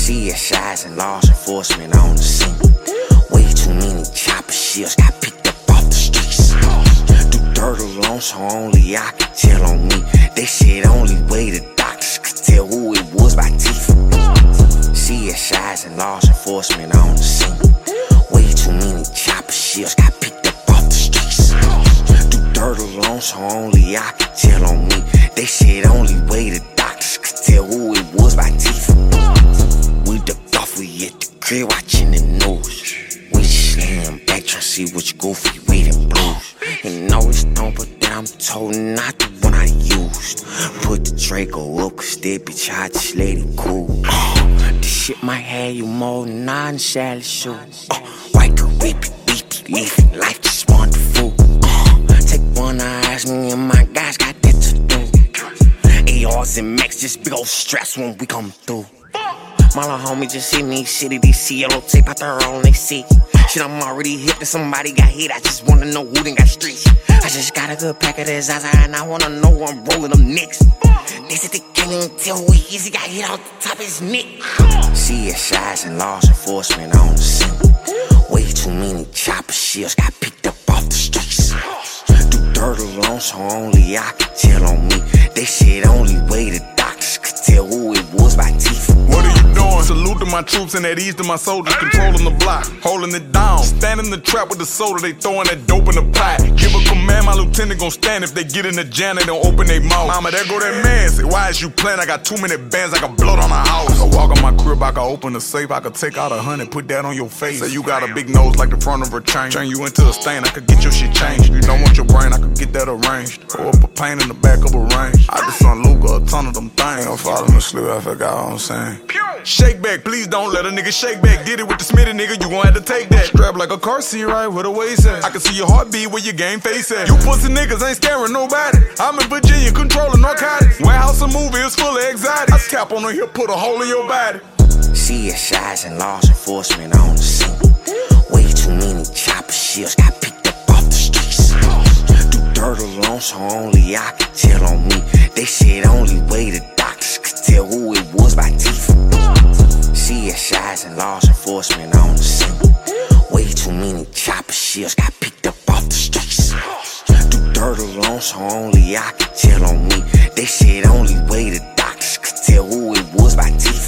CSIs and law enforcement on the scene. Way too many chopper shields got picked up off the streets. Do dirt alone, so only I could tell on me. They said only way the doctors could tell who it was by teeth. CSIs and law enforcement on the scene. Way too many chopper shields got picked up off the streets. Do dirt alone, so only I could tell on me. They said only way the doctors could tell who it was by teeth. We ducked off, we at the crib watching the news. We just laying back trying to see which goofy reading blues. You know it's don't, but I'm told not the one I used. Put the Draco up, cause that bitch I just let it cool. This shit might have you more than non-salad shoes. White Caribbean, beef, leafy, life just wonderful. Take one eyes, me and my guys got that to do. ARs and Max, just big old straps when we come through. My little homie just hit me, shitty DC, yellow tape out there on they seat. Shit, I'm already hit and somebody got hit. I just wanna know who done got streets. I just got a good pack of this Zaza and I wanna know who I'm rolling them nicks. They said they can't even tell who he is, he got hit out the top of his neck. CSIs and law enforcement on the scene. Way too many chopper shields got picked up off the streets. Do dirt alone, so only I could tell on me. They said only way the doctors could tell who it was by teeth. What are you doing? Salute to my troops and at ease to my soldiers, controlling the block, holding it down. Stand in the trap with the soda, they throwing that dope in the pot. Give a command, my lieutenant gon' stand. If they get in the jam, they don't open their mouth. Mama, there go that man. Say, why is you playing? I got too many bands, I got blood on the house. I walk on my crib, I can open the safe, I could take out 100, put that on your face. Say you got a big nose like the front of a chain. Turn you into a stain, I could get your shit changed. You don't want your brain, I could get that arranged. Throw up a pain in the back of a range. I just on Luca, a ton of them things. I'm falling asleep, I forgot what I'm saying. Shake back, please don't let a nigga shake back. Did it with the Smitty nigga, you gon' have to take that. Strap like a car seat, right where the waist at. I can see your heartbeat where your game face at. You pussy niggas ain't scaring nobody. I'm in Virginia controlling narcotics. Warehouse and movie is full of exotics. I tap on the hip, put a hole in your body. CSIs and law enforcement on the scene. Way too many chopper shields got picked up off the streets. Do dirt alone, so only I could tell on me. They said only way the doctors could tell who it was by teeth. CSIs and law enforcement on the scene. Way too many chopper shields got picked up off the streets. Do dirt alone, so only I could tell on me. They said only way the doctors could tell who it was by teeth.